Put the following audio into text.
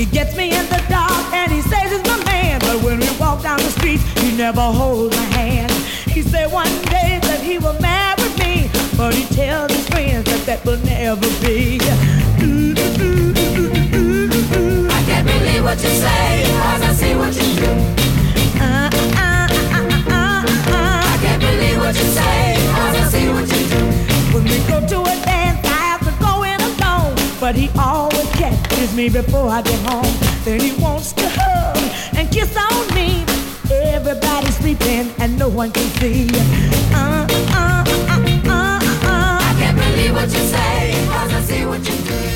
He gets me in the dark and he says he's my man. But when we walk down the street, he never holds my hand. He said one day that he will marry me, but he tells his friends that that will never be. I can't believe what you say, 'cause I see what you do. I can't believe what you say, 'cause I see what you do. When we go to a dance, I have to go in alone, but he always catches me before I get home. Then he wants to hug and kiss on me. Everybody's sleeping and no one can see. I can't believe what you say, 'cause I see what you do.